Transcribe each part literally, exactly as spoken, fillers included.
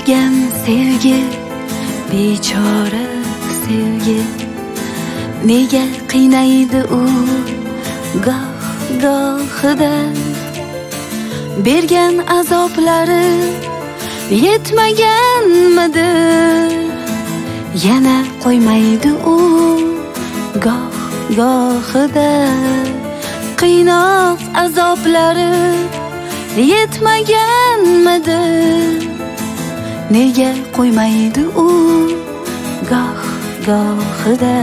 bergan sevgi, bechora sevgi. Nega qiynaydi u goh gohida? Bergan azoblari yetmaganmidi? Yana qo'ymaydi u goh gohida. Qiynoq azoblari yetmaganmidi? Nega qo'ymaydi u goh gohida?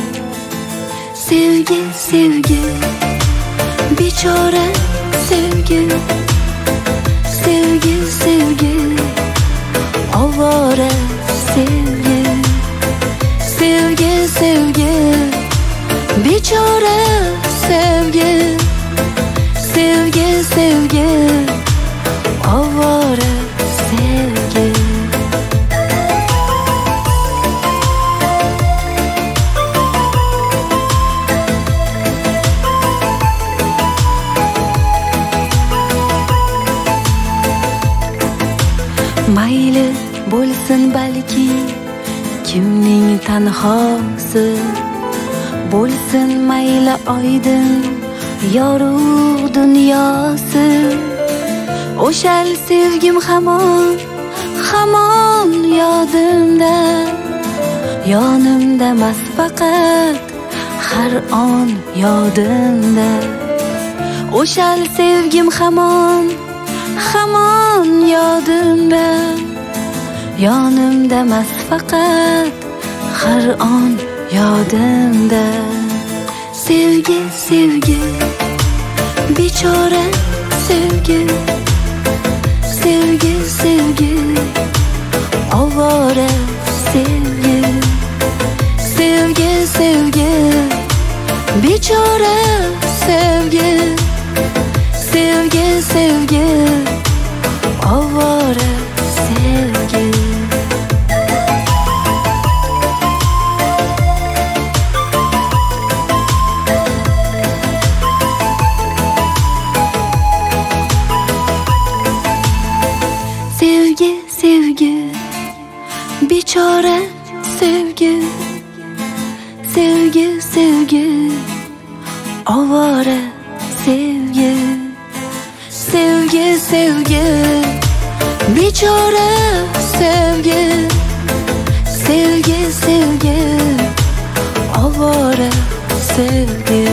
Sevgi, sevgi, bechora sevgi. Sevgi, sevgi, ovora sevgi. Sevgi, sevgi, bechora sevgi. Sevgi, sevgi, ovora sevgi. Mayli bo'lsin balki kimning tanhosi, bo'lsin mayli oydin yorug' dunyosi. O'shal sevgim hamon, hamon yodimda. Yonimda mas faqat har on yodimda. O'shal sevgim hamon, hamon yodimda. Yonimda mas faqat har on yodimda. Sevgi, sevgi, bechora sevgi. Sevgi, sevgi, ovora sevgi. Sevgi, sevgi, bechora sevgi. Sevgi, sevgi, ovora sevgi. Sevgi, sevgi, bechora sevgi. Sevgi, sevgi, ovora sevgi. Sevgi, sevgi, bechora sevgi. Sevgi, sevgi, ovora sevgi.